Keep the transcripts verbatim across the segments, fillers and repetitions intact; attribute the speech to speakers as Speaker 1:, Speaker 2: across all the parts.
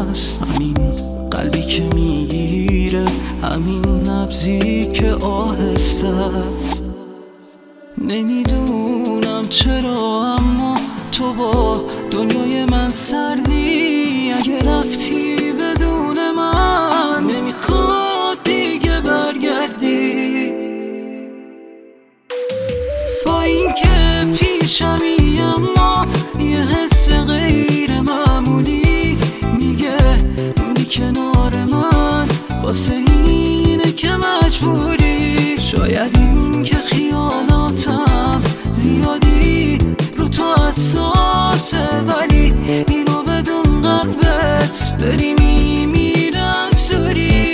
Speaker 1: هست، همین قلبی که میگیره، همین نبضی که آهسته است. نمیدونم چرا اما تو با دنیای من سردی. اگه رفتی بدون من نمیخواد دیگه برگردی. با اینکه پیشمی اما یه حس غیر معمولی میگه موندی کنار من، واسه اینه که مجبوری. شاید این که خیالاتم زیادی رو تو حساسه، ولی اینو بدون قلبت بری میمیرن سوری.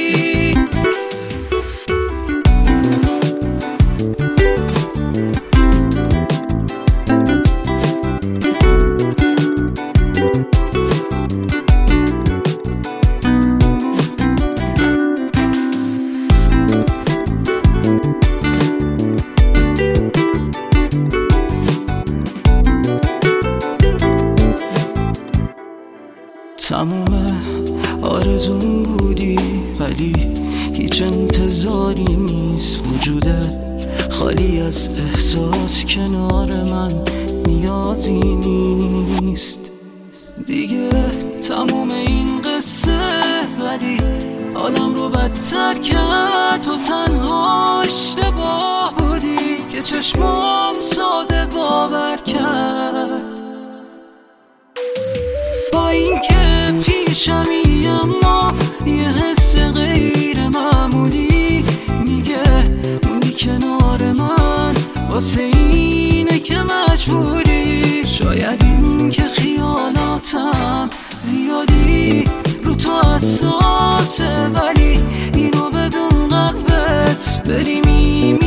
Speaker 1: تموم آرزون بودی ولی هیچ انتظاری نیست. وجودت خالی از احساس کنار من نیازی نیست. دیگه تموم این قصه ولی حالم رو بدتر کرد. تو تنها اشتباه بودی که چشمام ساده باور کرد. با اینکه پیشمی اما یه حس غیر معمولی میگه موندی کنار من، واسه اینه که مجبوری. شاید این که خیالاتم زیادی رو تو حساسه، ولی اینو بدون قلبت بری میمیرن